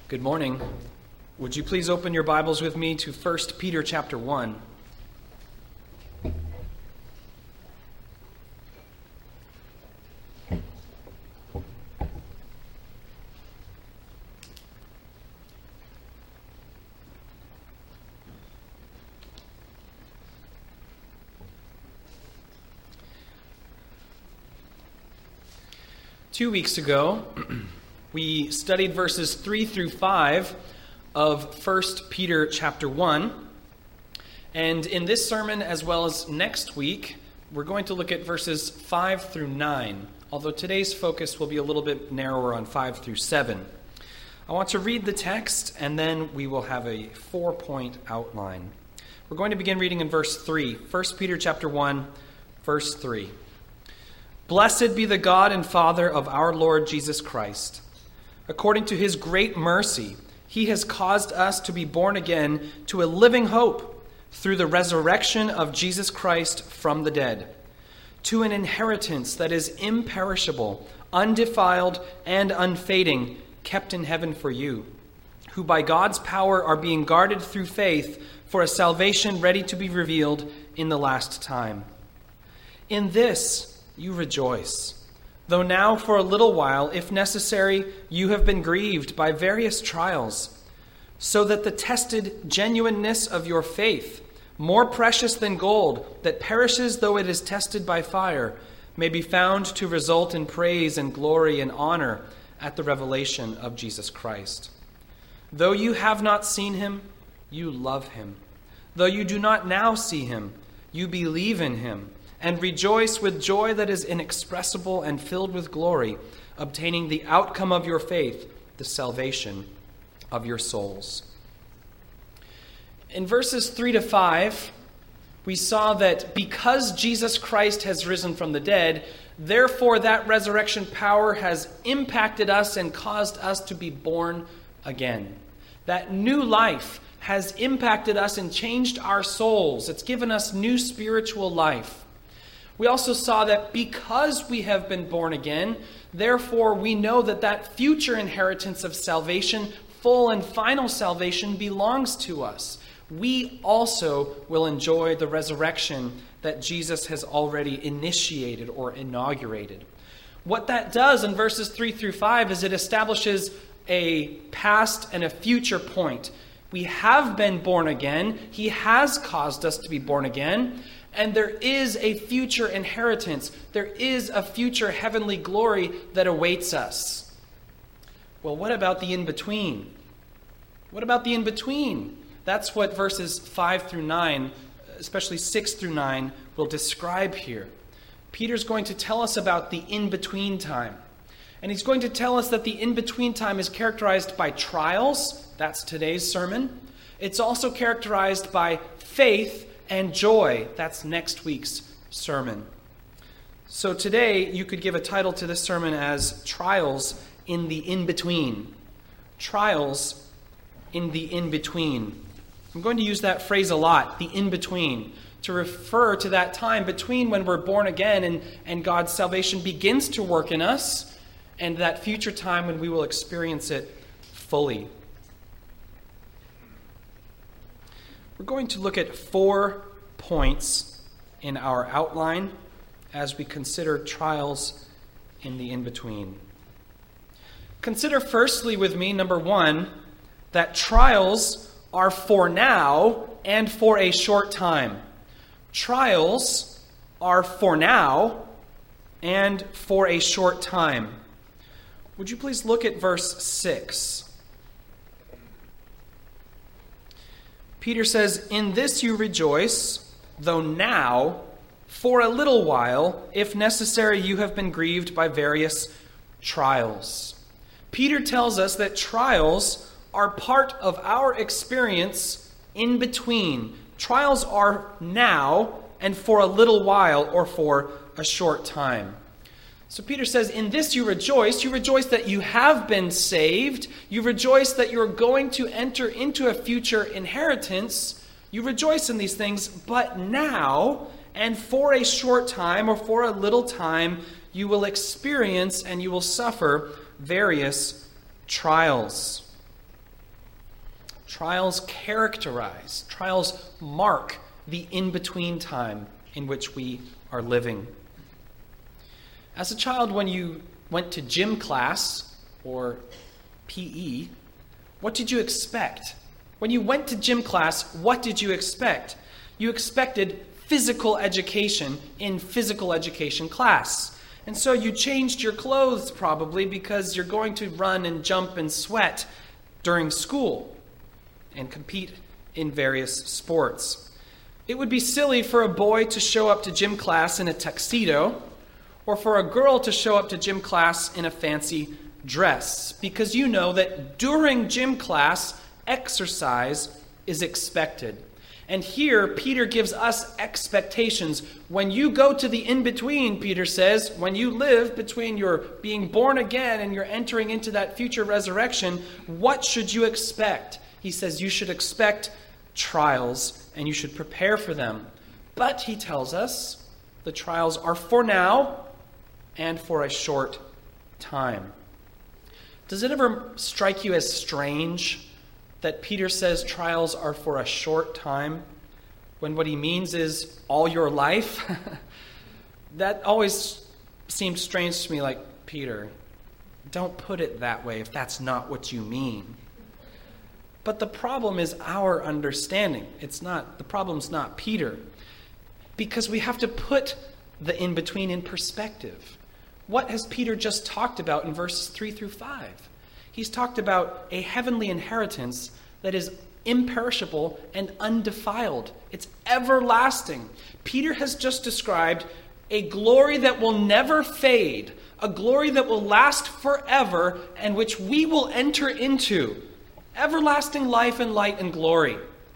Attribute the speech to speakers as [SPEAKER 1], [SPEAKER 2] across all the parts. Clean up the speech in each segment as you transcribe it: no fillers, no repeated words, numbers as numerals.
[SPEAKER 1] Good morning. Would you please open your Bibles with me to 1 Peter chapter 1. Two weeks ago, we studied verses 3 through 5 of 1 Peter chapter 1. And in this sermon, as well as next week, we're going to look at verses 5 through 9, although today's focus will be a little bit narrower on 5 through 7. I want to read the text, and then we will have a 4-point outline. We're going to begin reading in verse 3, 1 Peter chapter 1, verse 3. Blessed be the God and Father of our Lord Jesus Christ. According to his great mercy, he has caused us to be born again to a living hope through the resurrection of Jesus Christ from the dead, to an inheritance that is imperishable, undefiled, and unfading, kept in heaven for you, who by God's power are being guarded through faith for a salvation ready to be revealed in the last time. In this you rejoice, though now for a little while, if necessary, you have been grieved by various trials, so that the tested genuineness of your faith, more precious than gold, that perishes though it is tested by fire, may be found to result in praise and glory and honor at the revelation of Jesus Christ. Though you have not seen him, you love him. Though you do not now see him, you believe in him, and rejoice with joy that is inexpressible and filled with glory, obtaining the outcome of your faith, the salvation of your souls. In verses 3 to 5, we saw that because Jesus Christ has risen from the dead, therefore that resurrection power has impacted us and caused us to be born again. That new life has impacted us and changed our souls. It's given us new spiritual life. We also saw that because we have been born again, therefore we know that that future inheritance of salvation, full and final salvation, belongs to us. We also will enjoy the resurrection that Jesus has already initiated or inaugurated. What that does in verses 3 through 5 is it establishes a past and a future point. We have been born again. He has caused us to be born again. And there is a future inheritance. There is a future heavenly glory that awaits us. Well, what about the in-between? What about the in-between? That's what verses 5 through 9, especially 6 through 9, will describe here. Peter's going to tell us about the in-between time. And he's going to tell us that the in-between time is characterized by trials. That's today's sermon. It's also characterized by faith and joy. That's next week's sermon. So today, you could give a title to this sermon as Trials in the In-Between. Trials in the In-Between. I'm going to use that phrase a lot, the in-between, to refer to that time between when we're born again and God's salvation begins to work in us, and that future time when we will experience it fully. We're going to look at 4 points in our outline as we consider trials in the in-between. Consider firstly with me, number 1, that trials are for now and for a short time. Trials are for now and for a short time. Would you please look at verse 6? Peter says, "In this you rejoice, though now, for a little while, if necessary, you have been grieved by various trials." Peter tells us that trials are part of our experience in between. Trials are now and for a little while or for a short time. So Peter says, in this you rejoice. You rejoice that you have been saved. You rejoice that you're going to enter into a future inheritance. You rejoice in these things, but now and for a short time or for a little time, you will experience and you will suffer various trials. Trials characterize, trials mark the in-between time in which we are living. As a child, when you went to gym class, or PE, what did you expect? When you went to gym class, what did you expect? You expected physical education in physical education class. And so you changed your clothes probably because you're going to run and jump and sweat during school and compete in various sports. It would be silly for a boy to show up to gym class in a tuxedo or for a girl to show up to gym class in a fancy dress, because you know that during gym class, exercise is expected. And here, Peter gives us expectations. When you go to the in-between, Peter says, when you live between your being born again and you're entering into that future resurrection, what should you expect? He says you should expect trials and you should prepare for them. But, he tells us, the trials are for now and for a short time. Does it ever strike you as strange that Peter says trials are for a short time, when what he means is all your life? That always seemed strange to me, like, Peter, don't put it that way if that's not what you mean. But the problem is our understanding. The problem's not Peter. Because we have to put the in-between in perspective. What has Peter just talked about in verses 3 through 5? He's talked about a heavenly inheritance that is imperishable and undefiled. It's everlasting. Peter has just described a glory that will never fade, a glory that will last forever, and which we will enter into. Everlasting life and light and glory.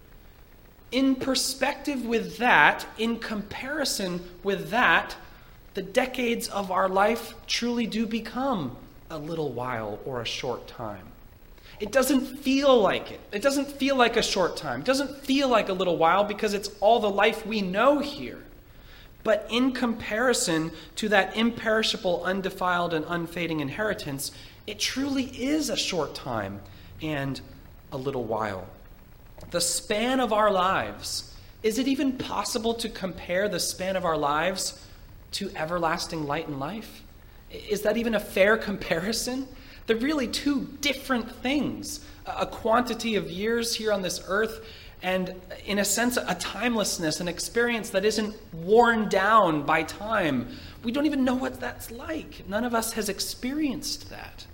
[SPEAKER 1] In perspective with that, in comparison with that, the decades of our life truly do become a little while or a short time. It doesn't feel like it. It doesn't feel like a short time. It doesn't feel like a little while because it's all the life we know here. But in comparison to that imperishable, undefiled, and unfading inheritance, it truly is a short time and a little while. The span of our lives, is it even possible to compare the span of our lives to everlasting light and life? Is that even a fair comparison? They're really two different things. A quantity of years here on this earth and, in a sense, a timelessness, an experience that isn't worn down by time. We don't even know what that's like. None of us has experienced that.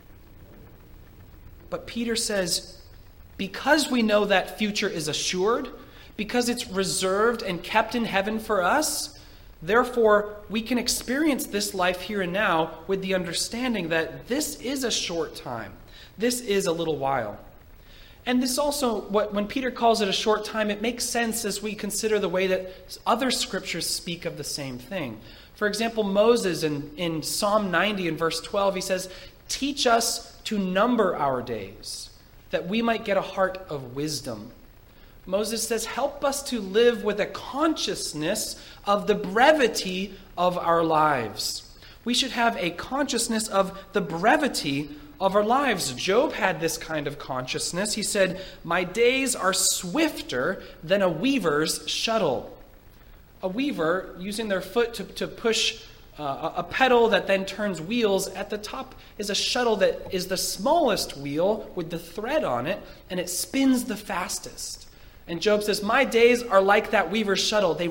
[SPEAKER 1] But Peter says, because we know that future is assured, because it's reserved and kept in heaven for us, therefore, we can experience this life here and now with the understanding that this is a short time. This is a little while. And this also, when Peter calls it a short time, it makes sense as we consider the way that other scriptures speak of the same thing. For example, Moses in Psalm 90 in verse 12, he says, "Teach us to number our days, that we might get a heart of wisdom." Moses says, help us to live with a consciousness of the brevity of our lives. We should have a consciousness of the brevity of our lives. Job had this kind of consciousness. He said, "My days are swifter than a weaver's shuttle." A weaver, using their foot to push a pedal that then turns wheels, at the top is a shuttle that is the smallest wheel with the thread on it, and it spins the fastest. And Job says, my days are like that weaver's shuttle. They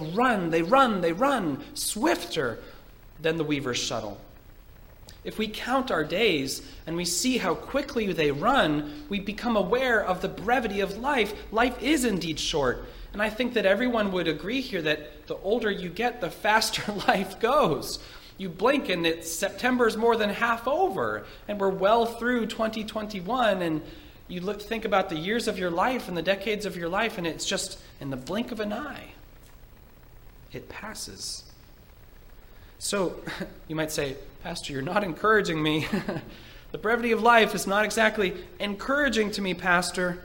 [SPEAKER 1] run, swifter than the weaver's shuttle. If we count our days and we see how quickly they run, we become aware of the brevity of life. Life is indeed short. And I think that everyone would agree here that the older you get, the faster life goes. You blink and September's more than half over, and we're well through 2021, and you think about the years of your life and the decades of your life, and it's just in the blink of an eye. It passes. So, you might say, Pastor, you're not encouraging me. The brevity of life is not exactly encouraging to me, Pastor.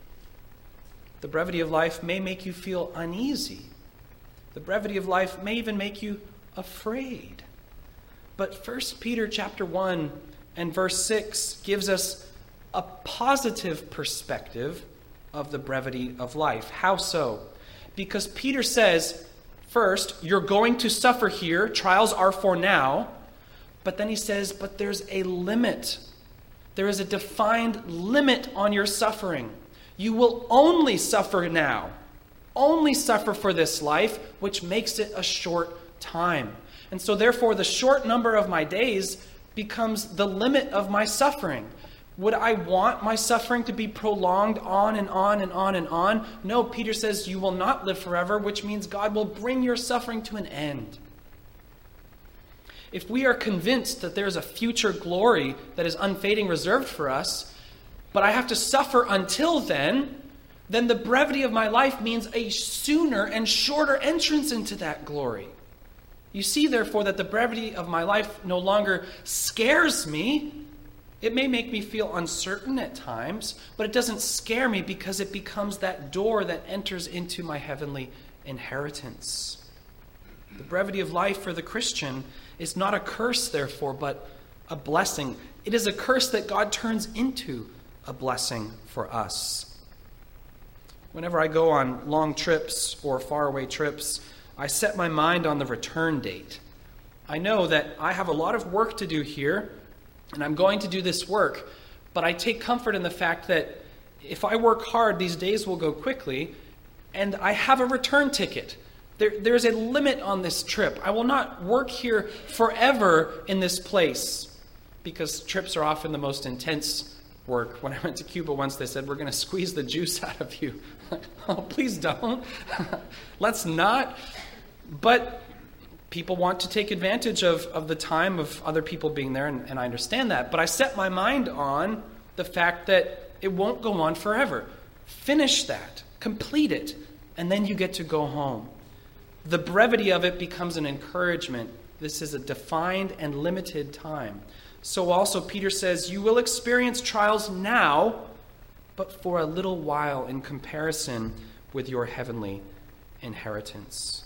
[SPEAKER 1] The brevity of life may make you feel uneasy. The brevity of life may even make you afraid. But 1 Peter chapter 1 and verse 6 gives us a positive perspective of the brevity of life. How so? Because Peter says, first, you're going to suffer here. Trials are for now. But then he says, but there's a limit. There is a defined limit on your suffering. You will only suffer now. Only suffer for this life, which makes it a short time. And so therefore, the short number of my days becomes the limit of my suffering. Would I want my suffering to be prolonged on and on and on and on? No, Peter says you will not live forever, which means God will bring your suffering to an end. If we are convinced that there's a future glory that is unfading reserved for us, but I have to suffer until then the brevity of my life means a sooner and shorter entrance into that glory. You see, therefore, that the brevity of my life no longer scares me. It may make me feel uncertain at times, but it doesn't scare me because it becomes that door that enters into my heavenly inheritance. The brevity of life for the Christian is not a curse, therefore, but a blessing. It is a curse that God turns into a blessing for us. Whenever I go on long trips or faraway trips, I set my mind on the return date. I know that I have a lot of work to do here, and I'm going to do this work, but I take comfort in the fact that if I work hard, these days will go quickly, and I have a return ticket. There's a limit on this trip. I will not work here forever in this place, because trips are often the most intense work. When I went to Cuba once, they said, we're going to squeeze the juice out of you. Oh, please don't. Let's not. But people want to take advantage of the time of other people being there, and I understand that. But I set my mind on the fact that it won't go on forever. Finish that. Complete it. And then you get to go home. The brevity of it becomes an encouragement. This is a defined and limited time. So also Peter says, you will experience trials now, but for a little while in comparison with your heavenly inheritance.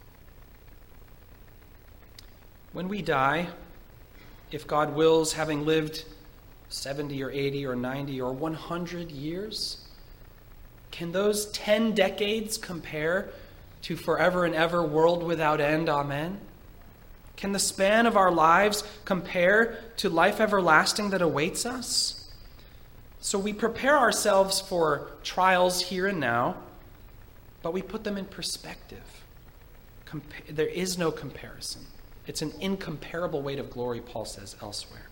[SPEAKER 1] When we die, if God wills, having lived 70 or 80 or 90 or 100 years, can those 10 decades compare to forever and ever, world without end? Amen. Can the span of our lives compare to life everlasting that awaits us? So we prepare ourselves for trials here and now, but we put them in perspective. There is no comparison. It's an incomparable weight of glory, Paul says elsewhere.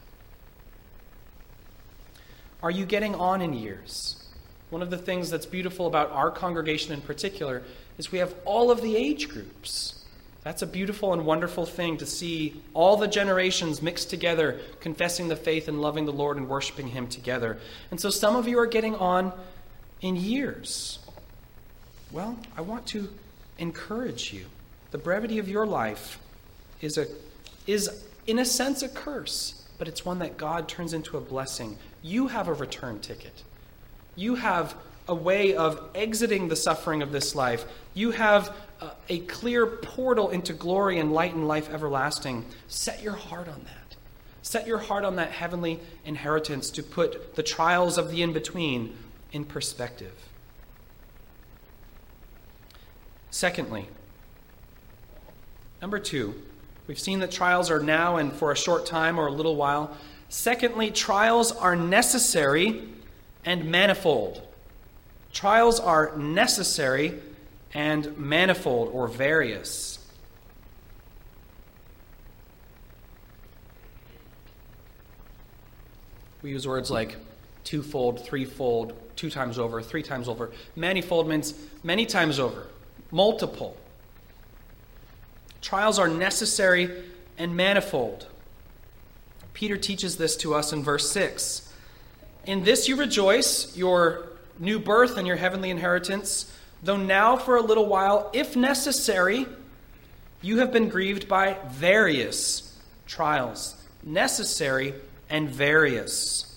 [SPEAKER 1] Are you getting on in years? One of the things that's beautiful about our congregation in particular is we have all of the age groups. That's a beautiful and wonderful thing to see all the generations mixed together, confessing the faith and loving the Lord and worshiping Him together. And so some of you are getting on in years. Well, I want to encourage you. The brevity of your life is in a sense a curse, but it's one that God turns into a blessing. You have a return ticket. You have a way of exiting the suffering of this life. You have a clear portal into glory and light and life everlasting. Set your heart on that. Set your heart on that heavenly inheritance to put the trials of the in-between in perspective. Secondly, number 2, we've seen that trials are now and for a short time or a little while. Secondly, trials are necessary and manifold. Trials are necessary and manifold or various. We use words like twofold, threefold, 2 times over, 3 times over. Manifold means many times over, multiple. Trials are necessary and manifold. Peter teaches this to us in verse 6. In this you rejoice, your new birth and your heavenly inheritance, though now for a little while, if necessary, you have been grieved by various trials. Necessary and various.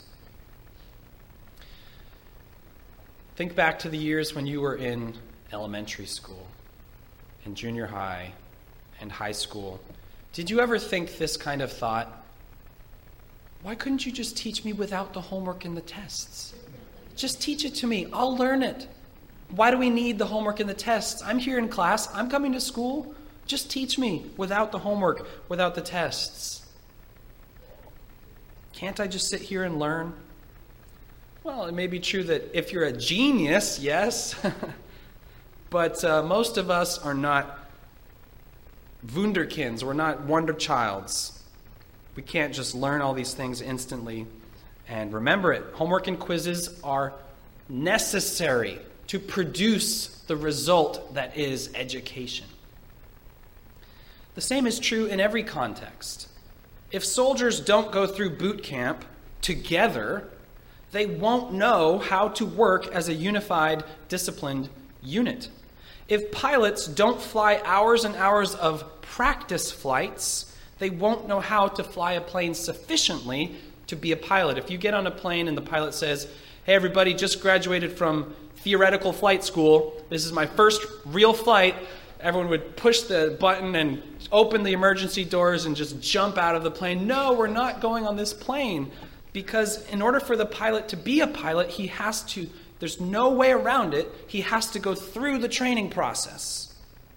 [SPEAKER 1] Think back to the years when you were in elementary school and junior high and high school. Did you ever think this kind of thought? Why couldn't you just teach me without the homework and the tests? Just teach it to me. I'll learn it. Why do we need the homework and the tests? I'm here in class. I'm coming to school. Just teach me without the homework, without the tests. Can't I just sit here and learn? Well, it may be true that if you're a genius, yes. But most of us are not wunderkinds. We're not wonder childs. We can't just learn all these things instantly and remember it. Homework and quizzes are necessary to produce the result that is education. The same is true in every context. If soldiers don't go through boot camp together, they won't know how to work as a unified, disciplined unit. If pilots don't fly hours and hours of practice flights, they won't know how to fly a plane sufficiently to be a pilot. If you get on a plane and the pilot says, "Hey everybody, just graduated from theoretical flight school. This is my first real flight," everyone would push the button and open the emergency doors and just jump out of the plane. No, we're not going on this plane. Because in order for the pilot to be a pilot, there's no way around it, he has to go through the training process.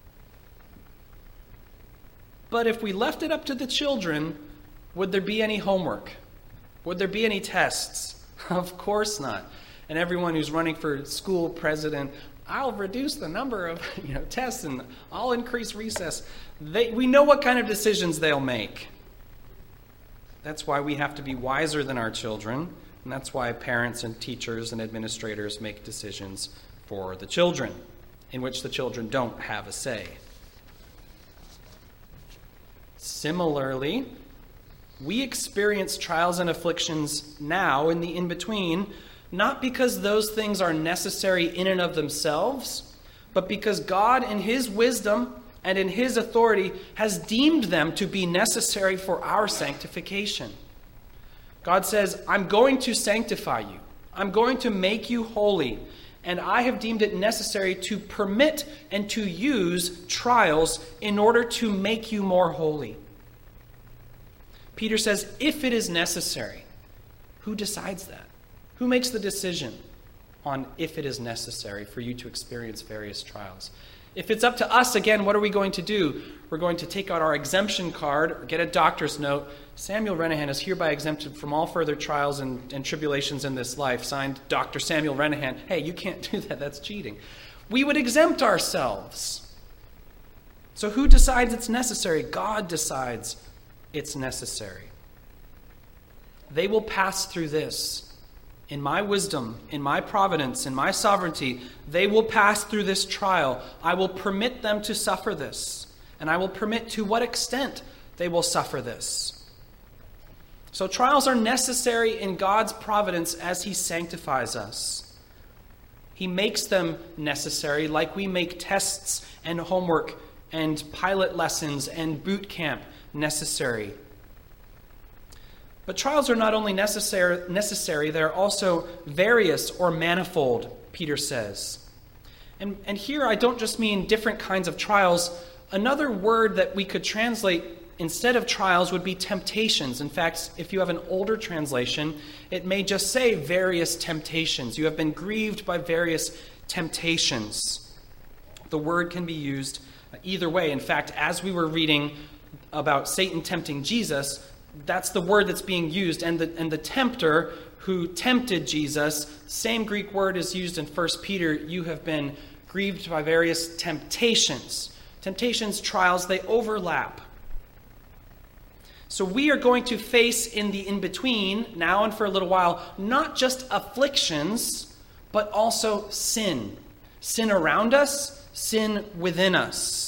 [SPEAKER 1] But if we left it up to the children, would there be any homework? Would there be any tests? Of course not. And everyone who's running for school president, I'll reduce the number of tests and I'll increase recess. We know what kind of decisions they'll make. That's why we have to be wiser than our children, and that's why parents and teachers and administrators make decisions for the children, in which the children don't have a say. Similarly, we experience trials and afflictions now in the in-between, not because those things are necessary in and of themselves, but because God in His wisdom and in His authority has deemed them to be necessary for our sanctification. God says, I'm going to sanctify you. I'm going to make you holy. And I have deemed it necessary to permit and to use trials in order to make you more holy. Peter says, if it is necessary. Who decides that? Who makes the decision on if it is necessary for you to experience various trials? If it's up to us, again, what are we going to do? We're going to take out our exemption card or get a doctor's note. Samuel Renahan is hereby exempted from all further trials and tribulations in this life. Signed, Dr. Samuel Renahan. Hey, you can't do that. That's cheating. We would exempt ourselves. So who decides it's necessary? God decides it's necessary. They will pass through this. In my wisdom, in my providence, in my sovereignty, they will pass through this trial. I will permit them to suffer this. And I will permit to what extent they will suffer this. So trials are necessary in God's providence as He sanctifies us. He makes them necessary like we make tests and homework and pilot lessons and boot camp necessary. But trials are not only necessary, they're also various or manifold, Peter says. And here I don't just mean different kinds of trials. Another word that we could translate instead of trials would be temptations. In fact, if you have an older translation, it may just say various temptations. You have been grieved by various temptations. The word can be used either way. In fact, as we were reading about Satan tempting Jesus, that's the word that's being used. And the tempter who tempted Jesus, same Greek word is used in 1 Peter. You have been grieved by various temptations. Temptations, trials, they overlap. So we are going to face in the in-between, now and for a little while, not just afflictions, but also sin. Sin around us, sin within us.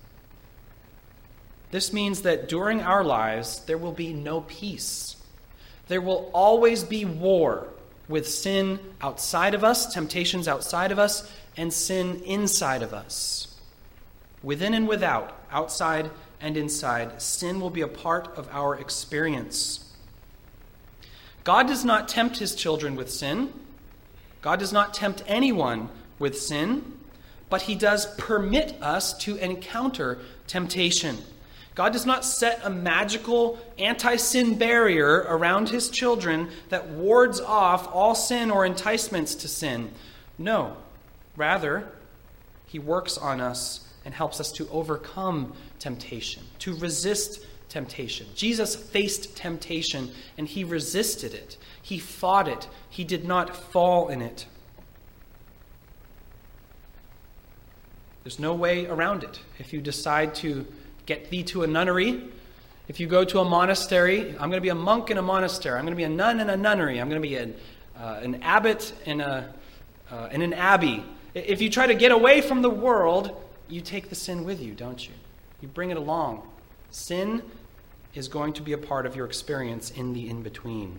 [SPEAKER 1] This means that during our lives, there will be no peace. There will always be war with sin outside of us, temptations outside of us, and sin inside of us. Within and without, outside and inside, sin will be a part of our experience. God does not tempt His children with sin. God does not tempt anyone with sin, but He does permit us to encounter temptation. God does not set a magical anti-sin barrier around His children that wards off all sin or enticements to sin. No. Rather, he works on us and helps us to overcome temptation, to resist temptation. Jesus faced temptation and he resisted it. He fought it. He did not fall in it. There's no way around it. If you decide to get thee to a nunnery, if you go to a monastery, I'm going to be a monk in a monastery. I'm going to be a nun in a nunnery. I'm going to be an abbot in an abbey. If you try to get away from the world, you take the sin with you, don't you? You bring it along. Sin is going to be a part of your experience in the in-between.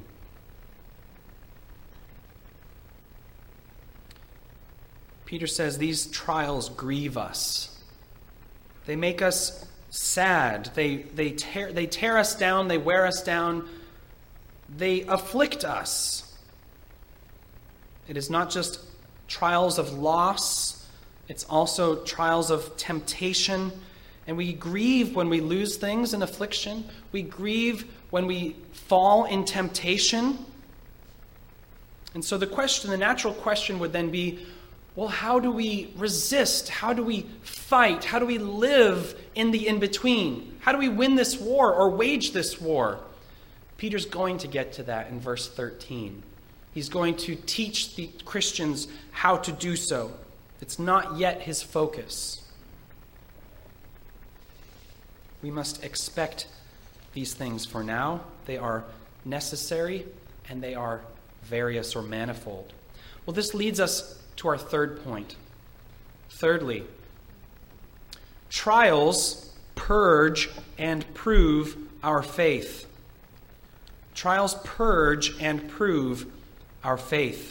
[SPEAKER 1] Peter says these trials grieve us. They make us sad. They tear us down. They wear us down. They afflict us. It is not just trials of loss. It's also trials of temptation. And we grieve when we lose things in affliction. We grieve when we fall in temptation. And so the natural question would then be, well, how do we resist? How do we fight? How do we live in the in-between? How do we win this war or wage this war? Peter's going to get to that in verse 13. He's going to teach the Christians how to do so. It's not yet his focus. We must expect these things for now. They are necessary and they are various or manifold. Well, this leads us to our third point. Thirdly, trials purge and prove our faith. Trials purge and prove our faith.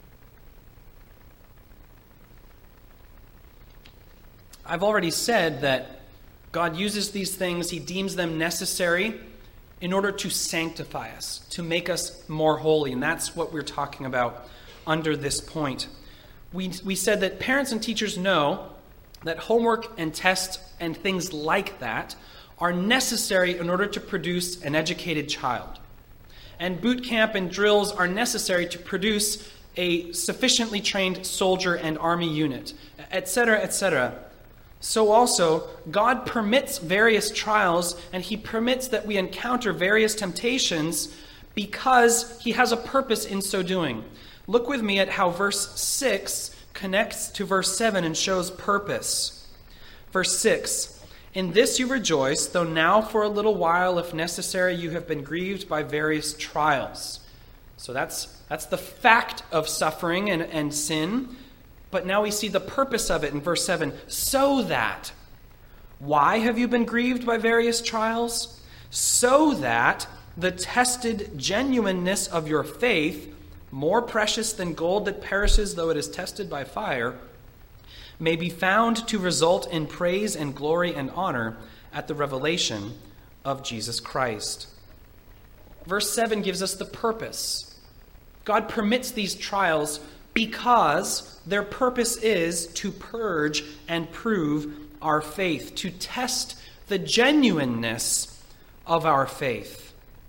[SPEAKER 1] I've already said that God uses these things, he deems them necessary in order to sanctify us, to make us more holy. And that's what we're talking about under this point. We said that parents and teachers know that homework and tests and things like that are necessary in order to produce an educated child. And boot camp and drills are necessary to produce a sufficiently trained soldier and army unit, etc., etc. So also, God permits various trials, and he permits that we encounter various temptations because he has a purpose in so doing. Look with me at how verse 6 connects to verse 7 and shows purpose. Verse 6, "In this you rejoice, though now for a little while, if necessary, you have been grieved by various trials." So that's the fact of suffering and sin. But now we see the purpose of it in verse 7. "So that." Why have you been grieved by various trials? "So that the tested genuineness of your faith, more precious than gold that perishes though it is tested by fire, may be found to result in praise and glory and honor at the revelation of Jesus Christ." Verse 7 gives us the purpose. God permits these trials because their purpose is to purge and prove our faith, to test the genuineness of our faith.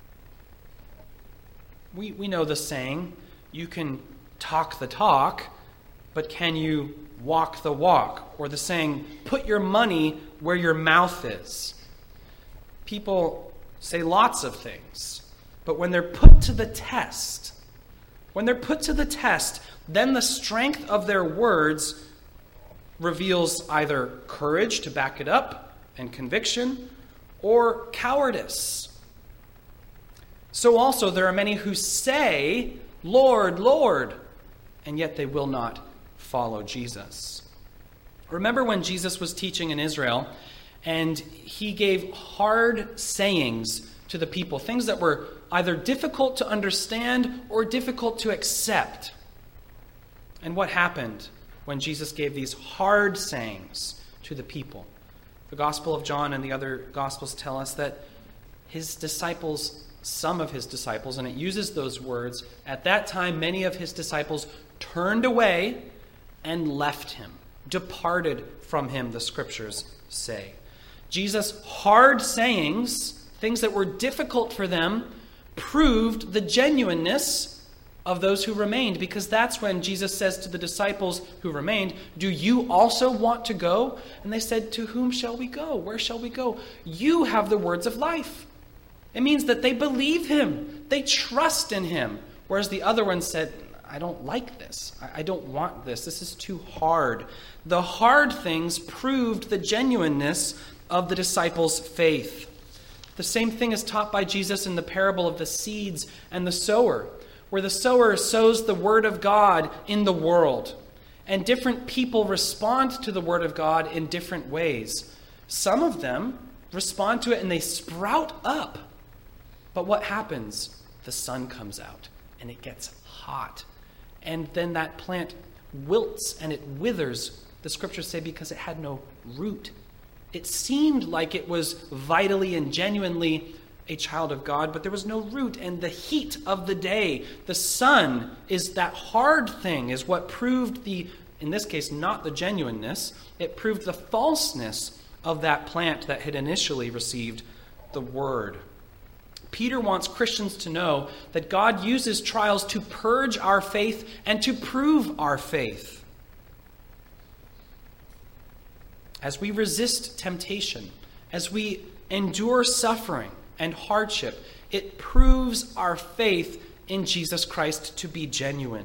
[SPEAKER 1] We know the saying, you can talk the talk, but can you walk the walk? Or the saying, put your money where your mouth is. People say lots of things, but when they're put to the test, then the strength of their words reveals either courage to back it up and conviction, or cowardice. So also there are many who say, "Lord, Lord," and yet they will not follow Jesus. Remember when Jesus was teaching in Israel, and he gave hard sayings to the people, things that were either difficult to understand or difficult to accept. And what happened when Jesus gave these hard sayings to the people? The Gospel of John and the other Gospels tell us that his disciples, some of his disciples, and it uses those words, at that time many of his disciples turned away and left him, departed from him, the scriptures say. Jesus' hard sayings, things that were difficult for them, proved the genuineness of those who remained, because that's when Jesus says to the disciples who remained, "Do you also want to go?" And they said, "To whom shall we go? Where shall we go? You have the words of life." It means that they believe him. They trust in him. Whereas the other one said, "I don't like this. I don't want this. This is too hard." The hard things proved the genuineness of the disciples' faith. The same thing is taught by Jesus in the parable of the seeds and the sower, where the sower sows the word of God in the world, and different people respond to the word of God in different ways. Some of them respond to it and they sprout up. But what happens? The sun comes out and it gets hot. And then that plant wilts and it withers, the scriptures say, because it had no root. It seemed like it was vitally and genuinely a child of God, but there was no root. And the heat of the day, the sun, is that hard thing, is what proved in this case, not the genuineness, it proved the falseness of that plant that had initially received the word. Peter wants Christians to know that God uses trials to purge our faith and to prove our faith. As we resist temptation, as we endure suffering and hardship, it proves our faith in Jesus Christ to be genuine.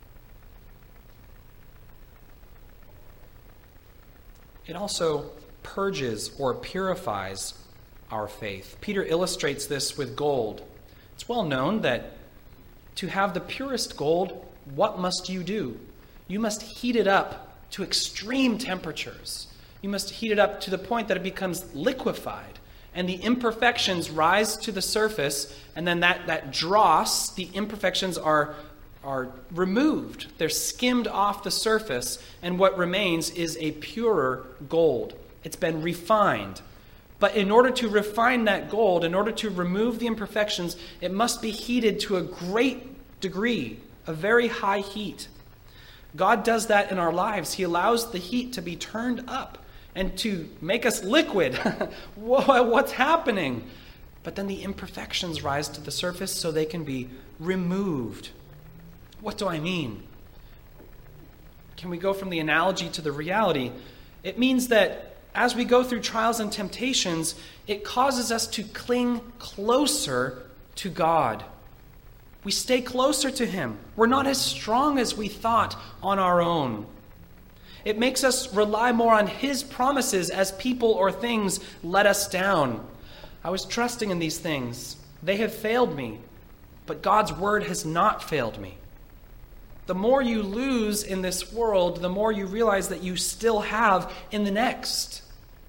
[SPEAKER 1] It also purges or purifies our faith. Peter illustrates this with gold. It's well known that to have the purest gold, what must you do? You must heat it up to extreme temperatures. You must heat it up to the point that it becomes liquefied, and the imperfections rise to the surface, and then that dross, the imperfections are removed. They're skimmed off the surface, and what remains is a purer gold. It's been refined. But in order to refine that gold, in order to remove the imperfections, it must be heated to a great degree, a very high heat. God does that in our lives. He allows the heat to be turned up and to make us liquid. What's happening? But then the imperfections rise to the surface so they can be removed. What do I mean? Can we go from the analogy to the reality? It means that as we go through trials and temptations, it causes us to cling closer to God. We stay closer to him. We're not as strong as we thought on our own. It makes us rely more on his promises as people or things let us down. I was trusting in these things. They have failed me, but God's word has not failed me. The more you lose in this world, the more you realize that you still have in the next.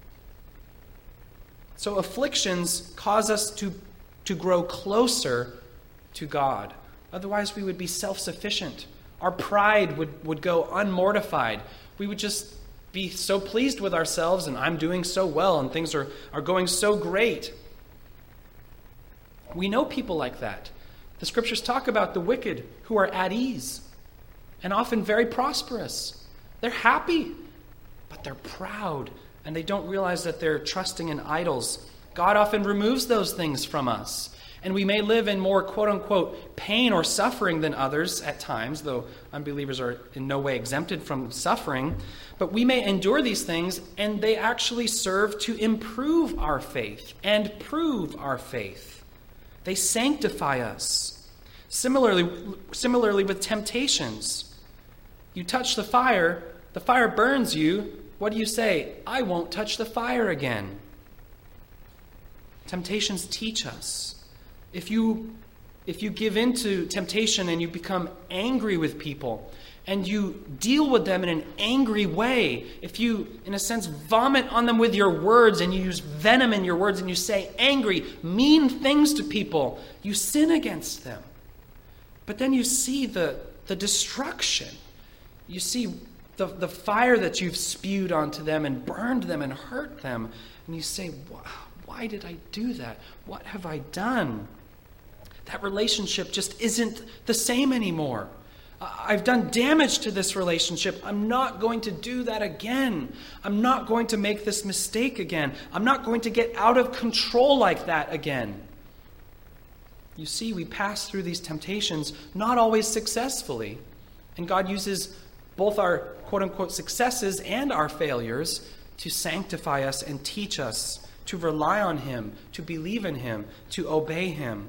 [SPEAKER 1] So afflictions cause us to grow closer to God. Otherwise, we would be self-sufficient. Our pride would go unmortified. We would just be so pleased with ourselves, and I'm doing so well, and things are going so great. We know people like that. The scriptures talk about the wicked who are at ease and often very prosperous. They're happy, but they're proud, and they don't realize that they're trusting in idols. God often removes those things from us. And we may live in more quote-unquote pain or suffering than others at times, though unbelievers are in no way exempted from suffering. But we may endure these things, and they actually serve to improve our faith and prove our faith. They sanctify us. Similarly with temptations. You touch the fire burns you. What do you say? I won't touch the fire again. Temptations teach us. If you give in to temptation and you become angry with people and you deal with them in an angry way, if you, in a sense, vomit on them with your words and you use venom in your words and you say angry, mean things to people, you sin against them. But then you see the destruction. You see the fire that you've spewed onto them and burned them and hurt them. And you say, why did I do that? What have I done? That relationship just isn't the same anymore. I've done damage to this relationship. I'm not going to do that again. I'm not going to make this mistake again. I'm not going to get out of control like that again. You see, we pass through these temptations not always successfully. And God uses both our quote-unquote successes and our failures to sanctify us and teach us to rely on Him, to believe in Him, to obey Him.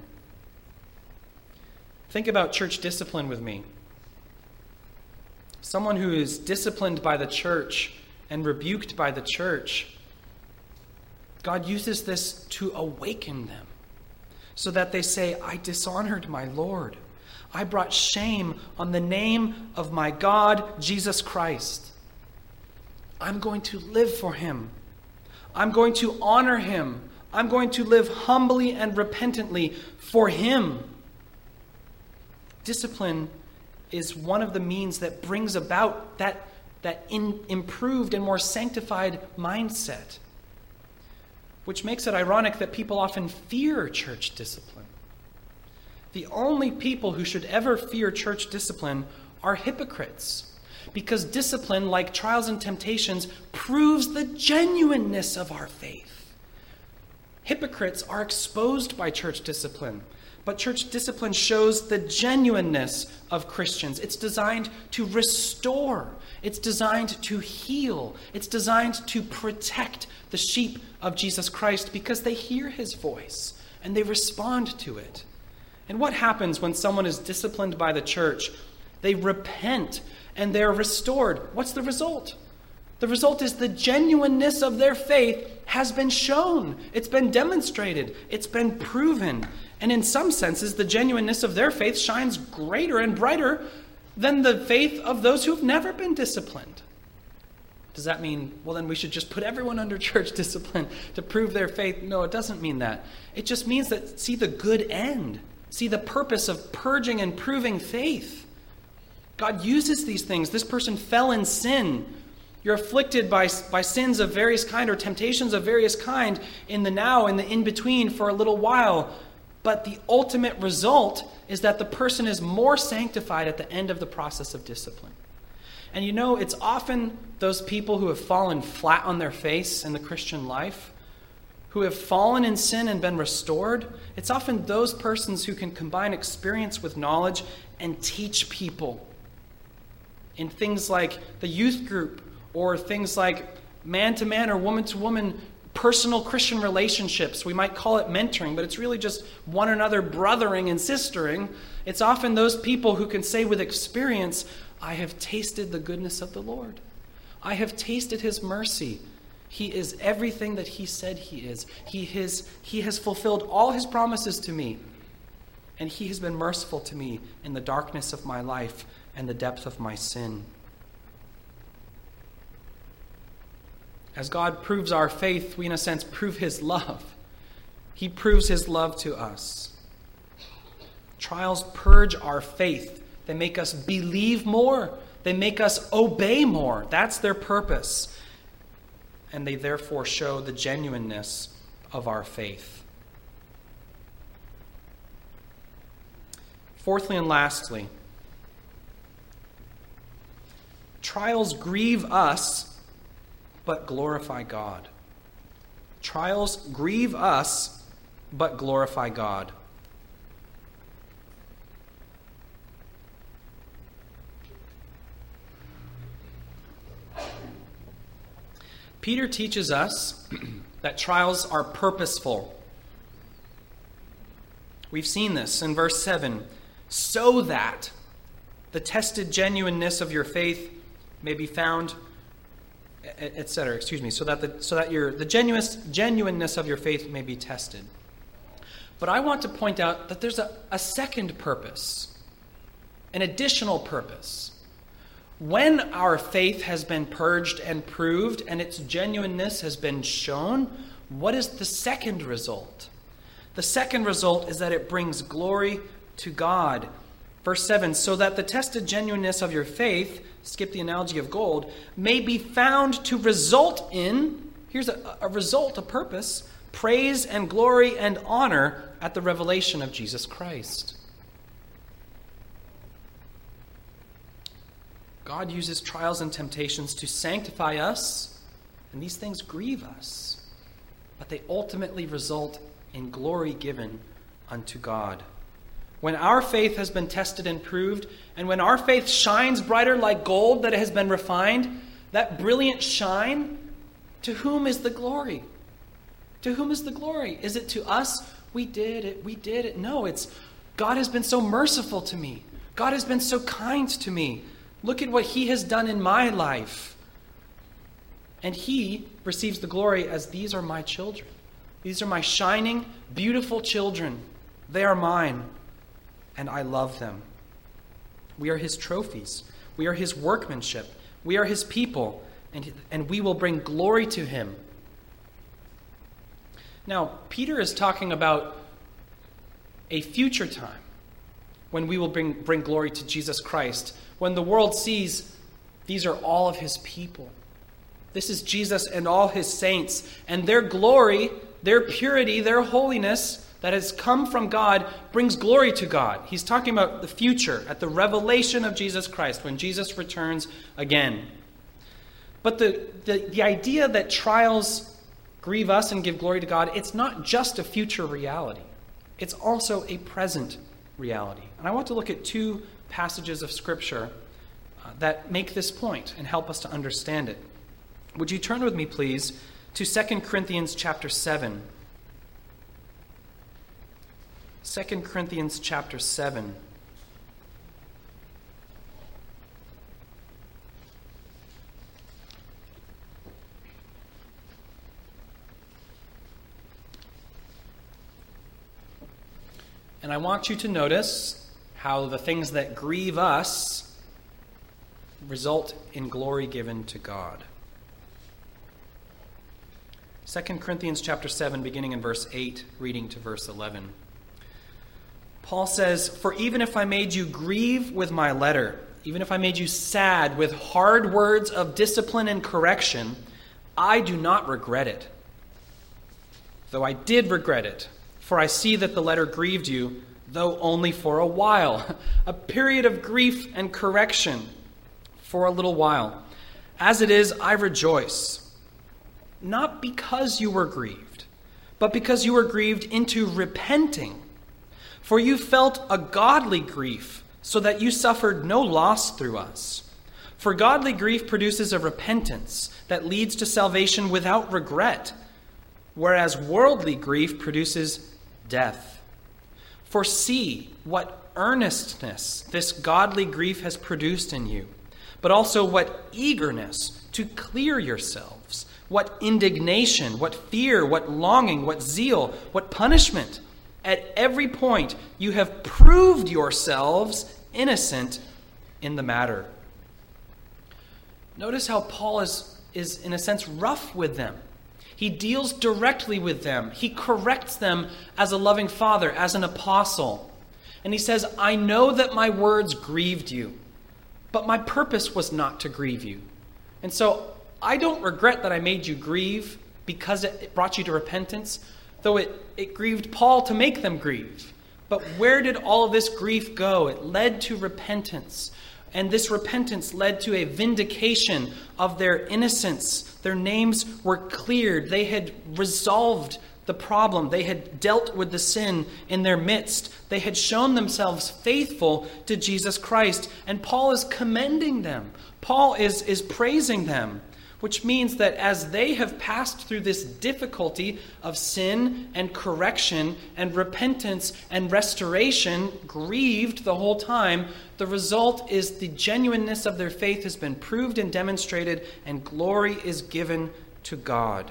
[SPEAKER 1] Think about church discipline with me. Someone who is disciplined by the church and rebuked by the church, God uses this to awaken them so that they say, I dishonored my Lord. I brought shame on the name of my God, Jesus Christ. I'm going to live for Him. I'm going to honor Him. I'm going to live humbly and repentantly for Him. Discipline is one of the means that brings about that improved and more sanctified mindset, which makes it ironic that people often fear church discipline. The only people who should ever fear church discipline are hypocrites, because discipline, like trials and temptations, proves the genuineness of our faith. Hypocrites are exposed by church discipline, but church discipline shows the genuineness of Christians. It's designed to restore. It's designed to heal. It's designed to protect the sheep of Jesus Christ because they hear His voice and they respond to it. And what happens when someone is disciplined by the church? They repent and they're restored. What's the result? The result is the genuineness of their faith has been shown. It's been demonstrated. It's been proven. And in some senses, the genuineness of their faith shines greater and brighter than the faith of those who've never been disciplined. Does that mean, well, then we should just put everyone under church discipline to prove their faith? No, it doesn't mean that. It just means that see the good end. See the purpose of purging and proving faith. God uses these things. This person fell in sin. You're afflicted by sins of various kind or temptations of various kind in the now and the in-between for a little while. But the ultimate result is that the person is more sanctified at the end of the process of discipline. And you know, it's often those people who have fallen flat on their face in the Christian life, who have fallen in sin and been restored. It's often those persons who can combine experience with knowledge and teach people in things like the youth group or things like man-to-man or woman-to-woman personal Christian relationships. We might call it mentoring, but it's really just one another brothering and sistering. It's often those people who can say with experience, I have tasted the goodness of the Lord. I have tasted His mercy. He is everything that He said He is. He has fulfilled all His promises to me. And He has been merciful to me in the darkness of my life and the depth of my sin. As God proves our faith, we in a sense prove His love. He proves His love to us. Trials purge our faith. They make us believe more. They make us obey more. That's their purpose. And they therefore show the genuineness of our faith. Fourthly and lastly, trials grieve us, but glorify God. Trials grieve us, but glorify God. Peter teaches us that trials are purposeful. We've seen this in verse 7. So that the tested genuineness of your faith may be found, etc. So that the genuineness of your faith may be tested. But I want to point out that there's a second purpose, an additional purpose. When our faith has been purged and proved and its genuineness has been shown, what is the second result? The second result is that it brings glory to God. Verse 7, so that the tested genuineness of your faith, skip the analogy of gold, may be found to result in, here's a result, a purpose, praise and glory and honor at the revelation of Jesus Christ. God uses trials and temptations to sanctify us, and these things grieve us, but they ultimately result in glory given unto God. when our faith has been tested and proved, and when our faith shines brighter like gold that has been refined, that brilliant shine, to whom is the glory? To whom is the glory? Is it to us? We did it. No, it's God has been so merciful to me. God has been so kind to me. Look at what he has done in my life. And he receives the glory as these are my children. These are my shining, beautiful children. They are mine, and I love them. We are his trophies. We are his workmanship. We are his people, and we will bring glory to him. Now, Peter is talking about a future time when we will bring glory to Jesus Christ, when the world sees these are all of his people. This is Jesus and all his saints, and their glory, their purity, their holiness that has come from God brings glory to God. He's talking about the future, at the revelation of Jesus Christ, when Jesus returns again. But the idea that trials grieve us and give glory to God, it's not just a future reality. It's also a present reality. And I want to look at two passages of Scripture that make this point and help us to understand it. Would you turn with me, please, to 2 Corinthians chapter 7. 2 Corinthians chapter 7. And I want you to notice how the things that grieve us result in glory given to God. 2 Corinthians chapter 7, beginning in verse 8, reading to verse 11. Paul says, "For even if I made you grieve with my letter, even if I made you sad with hard words of discipline and correction, I do not regret it. Though I did regret it, for I see that the letter grieved you, though only for a while." A period of grief and correction for a little while. "As it is, I rejoice. Not because you were grieved, but because you were grieved into repenting. For you felt a godly grief, so that you suffered no loss through us. For godly grief produces a repentance that leads to salvation without regret, whereas worldly grief produces death. For see what earnestness this godly grief has produced in you, but also what eagerness to clear yourselves, what indignation, what fear, what longing, what zeal, what punishment. At every point you have proved yourselves innocent in the matter." Notice how Paul is in a sense rough with them. He deals directly with them. He corrects them as a loving father, as an apostle. And he says, "I know that my words grieved you, but my purpose was not to grieve you. And so I don't regret that I made you grieve because it brought you to repentance, though it grieved Paul to make them grieve. But where did all of this grief go? It led to repentance. And this repentance led to a vindication of their innocence. Their names were cleared. They had resolved the problem. They had dealt with the sin in their midst. They had shown themselves faithful to Jesus Christ. And Paul is commending them. Paul is praising them, which means that as they have passed through this difficulty of sin and correction and repentance and restoration, grieved the whole time, the result is the genuineness of their faith has been proved and demonstrated, and glory is given to God.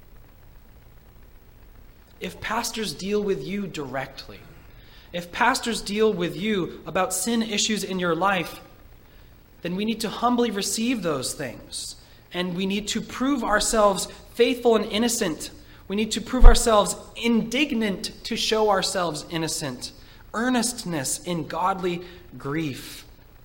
[SPEAKER 1] If pastors deal with you directly, if pastors deal with you about sin issues in your life, then we need to humbly receive those things. And we need to prove ourselves faithful and innocent. We need to prove ourselves indignant to show ourselves innocent. Earnestness in godly grief.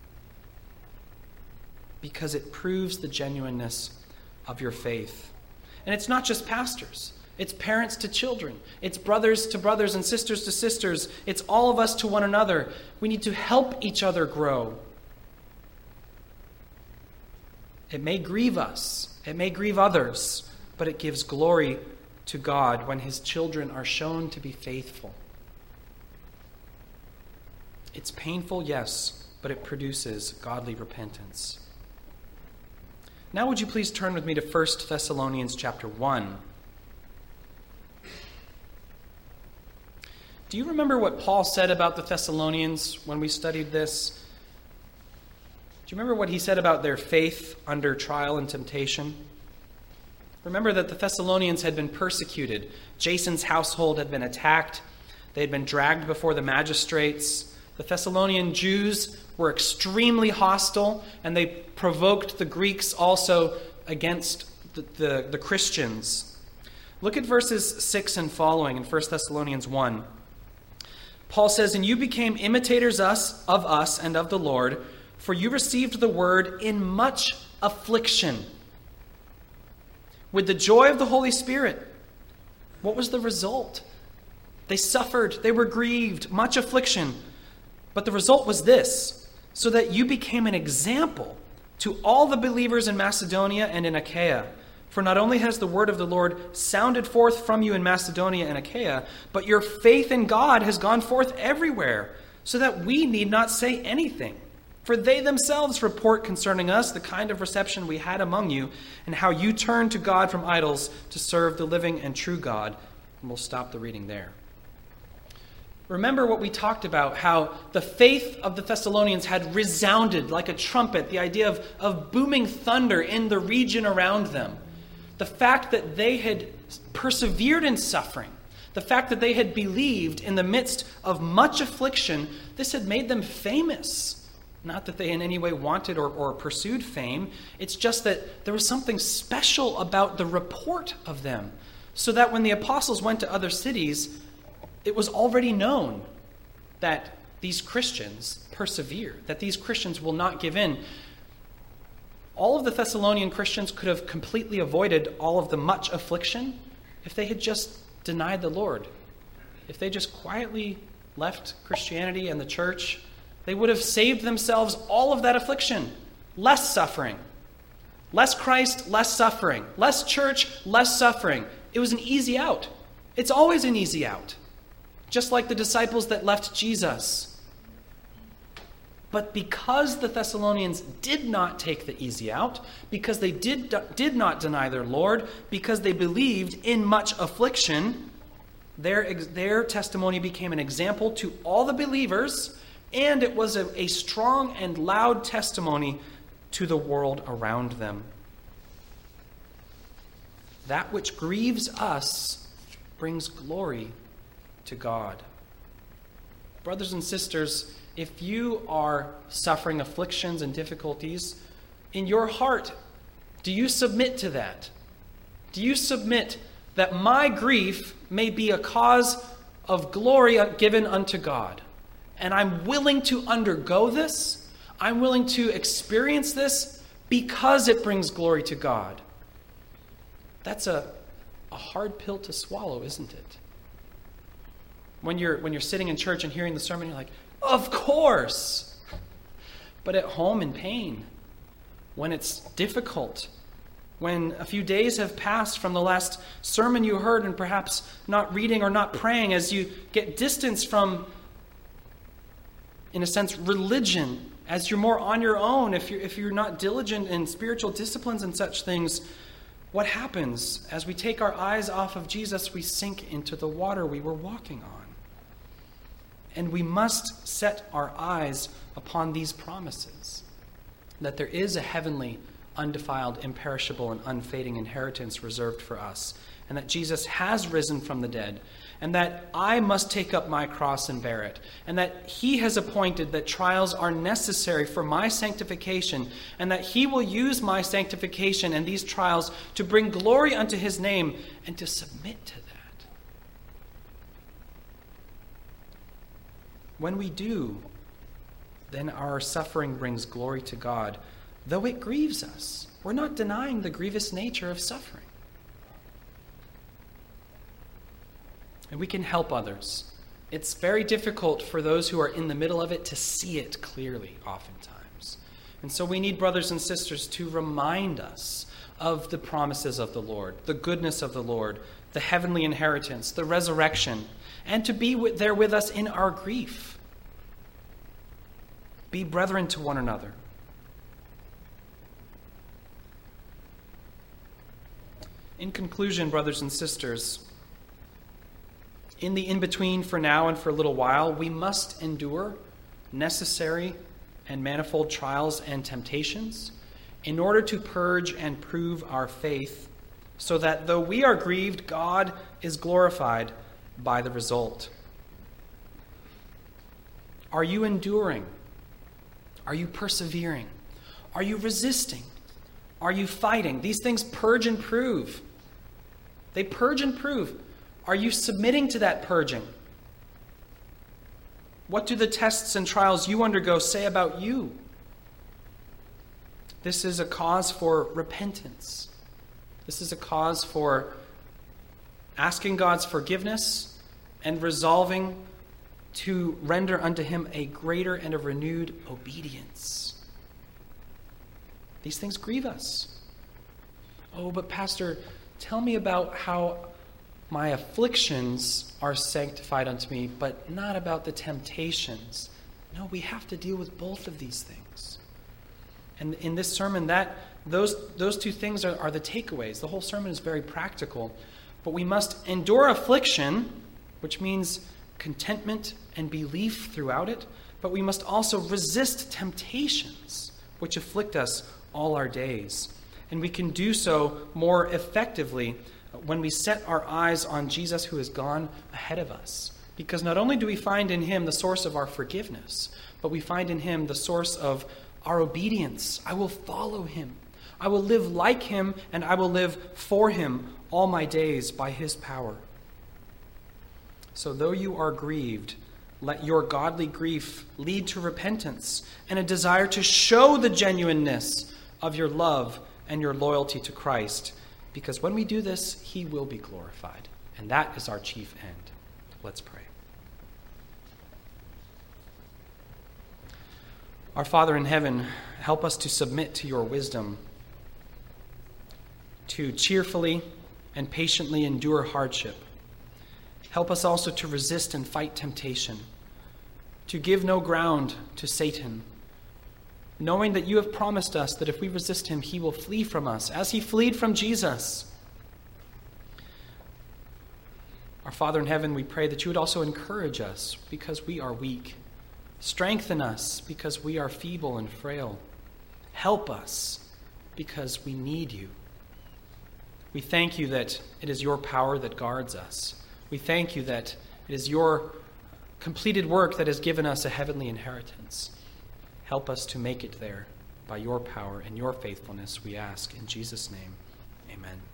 [SPEAKER 1] Because it proves the genuineness of your faith. And it's not just pastors. It's parents to children. It's brothers to brothers and sisters to sisters. It's all of us to one another. We need to help each other grow. It may grieve us. It may grieve others. But it gives glory to God when his children are shown to be faithful. It's painful, yes, but it produces godly repentance. Now would you please turn with me to 1 Thessalonians chapter 1. Do you remember what Paul said about the Thessalonians when we studied this? Do you remember what he said about their faith under trial and temptation? Remember that the Thessalonians had been persecuted. Jason's household had been attacked. They had been dragged before the magistrates. The Thessalonian Jews were extremely hostile, and they provoked the Greeks also against the Christians. Look at verses 6 and following in 1 Thessalonians 1. Paul says, "And you became imitators of us and of the Lord, for you received the word in much affliction, with the joy of the Holy Spirit." What was the result? They suffered, they were grieved, much affliction. But the result was this, so that you became an example to all the believers in Macedonia and in Achaia. For not only has the word of the Lord sounded forth from you in Macedonia and Achaia, but your faith in God has gone forth everywhere, so that we need not say anything. For they themselves report concerning us the kind of reception we had among you, and how you turned to God from idols to serve the living and true God. And we'll stop the reading there. Remember what we talked about, how the faith of the Thessalonians had resounded like a trumpet, the idea of booming thunder in the region around them. The fact that they had persevered in suffering, the fact that they had believed in the midst of much affliction, this had made them famous. Not that they in any way wanted or pursued fame. It's just that there was something special about the report of them, so that when the apostles went to other cities, it was already known that these Christians persevere, that these Christians will not give in. All of the Thessalonian Christians could have completely avoided all of the much affliction if they had just denied the Lord. If they just quietly left Christianity and the church, they would have saved themselves all of that affliction. Less suffering. Less Christ, less suffering. Less church, less suffering. It was an easy out. It's always an easy out. Just like the disciples that left Jesus. But because the Thessalonians did not take the easy out, because they did not deny their Lord, because they believed in much affliction, their testimony became an example to all the believers, and it was a strong and loud testimony to the world around them. That which grieves us brings glory to God. Brothers and sisters, if you are suffering afflictions and difficulties, in your heart, do you submit to that? Do you submit that my grief may be a cause of glory given unto God? And I'm willing to undergo this. I'm willing to experience this because it brings glory to God. That's a hard pill to swallow, isn't it? When you're sitting in church and hearing the sermon, you're like, of course. But at home in pain, when it's difficult, when a few days have passed from the last sermon you heard and perhaps not reading or not praying, as you get distance from, in a sense, religion, as you're more on your own, if you're not diligent in spiritual disciplines and such things, what happens? As we take our eyes off of Jesus, we sink into the water we were walking on. And we must set our eyes upon these promises, that there is a heavenly, undefiled, imperishable, and unfading inheritance reserved for us, and that Jesus has risen from the dead, and that I must take up my cross and bear it, and that he has appointed that trials are necessary for my sanctification, and that he will use my sanctification and these trials to bring glory unto his name and to submit to that. When we do, then our suffering brings glory to God, though it grieves us. We're not denying the grievous nature of suffering. And we can help others. It's very difficult for those who are in the middle of it to see it clearly oftentimes. And so we need brothers and sisters to remind us of the promises of the Lord, the goodness of the Lord, the heavenly inheritance, the resurrection, and to be there with us in our grief. Be brethren to one another. In conclusion, brothers and sisters, in the in-between for now and for a little while, we must endure necessary and manifold trials and temptations in order to purge and prove our faith, so that though we are grieved, God is glorified by the result. Are you enduring? Are you persevering? Are you resisting? Are you fighting? These things purge and prove. They purge and prove. Are you submitting to that purging? What do the tests and trials you undergo say about you? This is a cause for repentance. This is a cause for asking God's forgiveness and resolving to render unto him a greater and a renewed obedience. These things grieve us. Oh, but Pastor, tell me about how my afflictions are sanctified unto me, but not about the temptations. No, we have to deal with both of these things. And in this sermon, those two things are the takeaways. The whole sermon is very practical. But we must endure affliction, which means contentment and belief throughout it. But we must also resist temptations, which afflict us all our days. And we can do so more effectively when we set our eyes on Jesus, who has gone ahead of us. Because not only do we find in him the source of our forgiveness, but we find in him the source of our obedience. I will follow him. I will live like him, and I will live for him all my days by his power. So though you are grieved, let your godly grief lead to repentance and a desire to show the genuineness of your love and your loyalty to Christ. Because when we do this, he will be glorified. And that is our chief end. Let's pray. Our Father in heaven, help us to submit to your wisdom, to cheerfully and patiently endure hardship. Help us also to resist and fight temptation, to give no ground to Satan, knowing that you have promised us that if we resist him, he will flee from us, as he fled from Jesus. Our Father in heaven, we pray that you would also encourage us because we are weak. Strengthen us because we are feeble and frail. Help us because we need you. We thank you that it is your power that guards us. We thank you that it is your completed work that has given us a heavenly inheritance. Help us to make it there by your power and your faithfulness, we ask in Jesus' name. Amen.